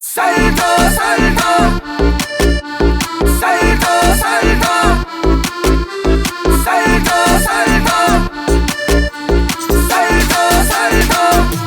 Сальто, сальто, сальто, сальто, сальто, сальто, сальто, сальто.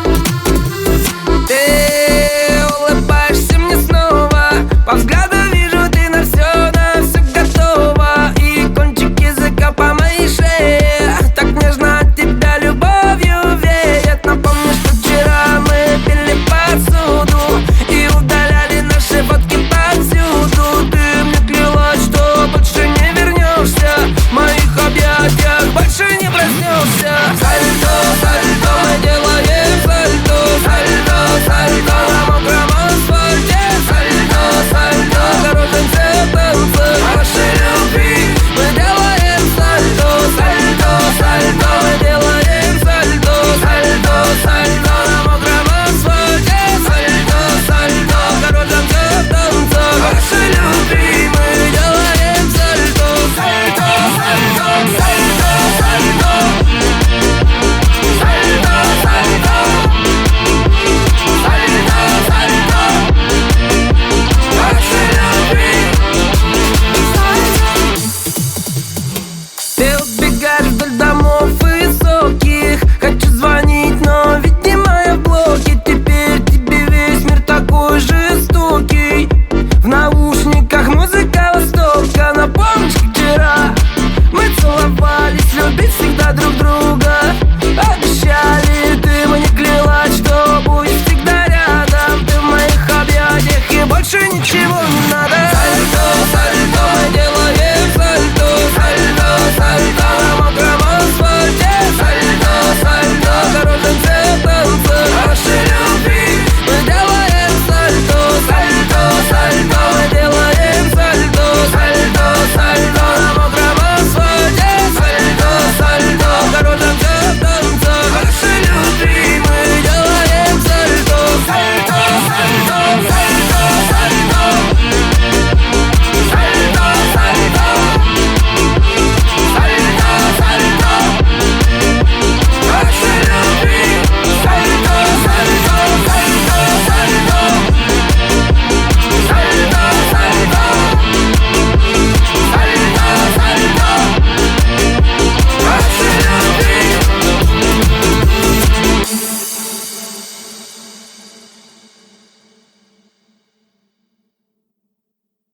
Ты улыбаешься мне снова, по взгляду вижу, ты на все готова. И кончик языка по моей шее так нежно от тебя любовью веет. Напомню, что вчера мы пили посуду и удаляли наши фотки повсюду. Ты мне клялась, что больше не вернешься, в моих объятиях больше не проснешься. Сальто, сальто, мы делаем сальто, сальто, сальто на мокром асфальте. Сальто, сальто, кружимся в танце нашей любви. Мы делаем сальто, сальто, сальто, мы делаем сальто, сальто, сальто на мокром асфальте. Сальто, сальто, кружимся в танце нашей любви. Мы делаем сальто, сальто, сальто, сальто, сальто, сальто, сальто, сальто, нашей любви. Ты убегаешь вдоль домов высоких. Хочу звонить, но ведь не моя в блоке. Теперь тебе весь мир такой жестокий. В наушниках музыка Востока. Напомнишь, как вчера мы целовались, любить всегда друг друга. Обещали, ты мне клялась, что будешь всегда рядом. Ты в моих объятиях и больше ничего.